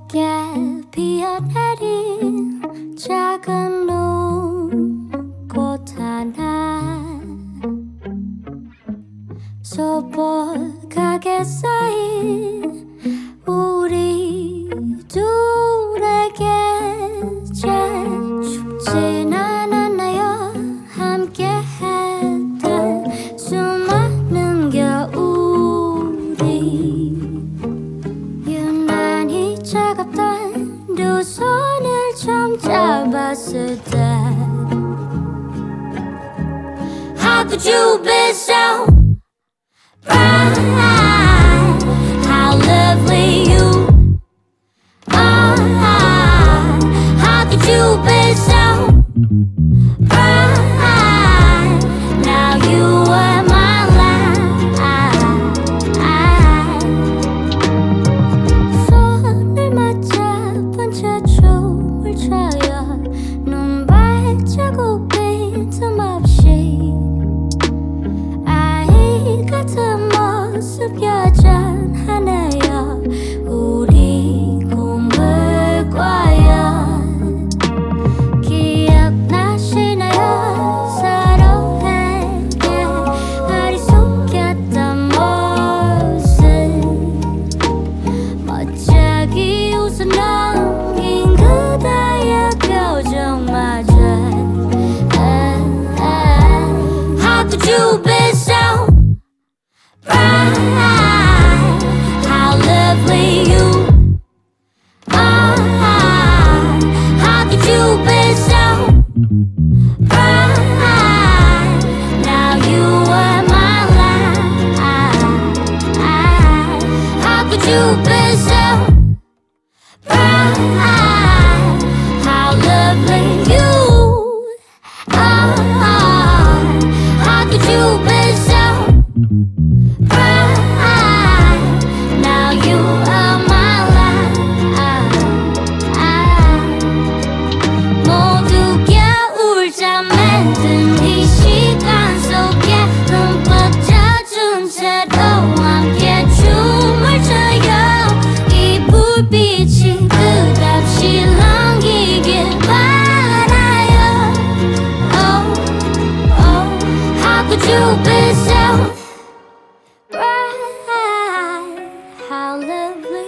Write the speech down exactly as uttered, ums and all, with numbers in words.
붉게 피어내린 작은 눈꽃 하나 소복하게 쌓인 우리 둘에게 제일 춥진 않았나요? 함께 했던 수많은 겨울이 유난히 차갑던 두 손을 처음 잡았을 때 How could you be so bright? How lovely you are. How could you be so bright? Now you are my light. 손을 맞잡은 채 춤을 춰요. 눈 발자국 빈틈없이 아이 같은 모습 여전하네요. 우리 꿈을 꿔요. 기억나시나요? 서로에게 어리숙했던 모습 멋지게 웃어 넘긴 그대의 표정마저 How could you be so bright? How lovely you are. How could you be so bright? Now you are my light. How could you be so bright? How lovely you are. How could you be so bright? Now you are my light. 모두 겨울잠에 든 이 시간 속에 흠뻑 젖은 채로 함께 춤을 춰요. 이 불빛이 끝없이 넘기길 바라요. Oh, oh, how could you be so bright? How lovely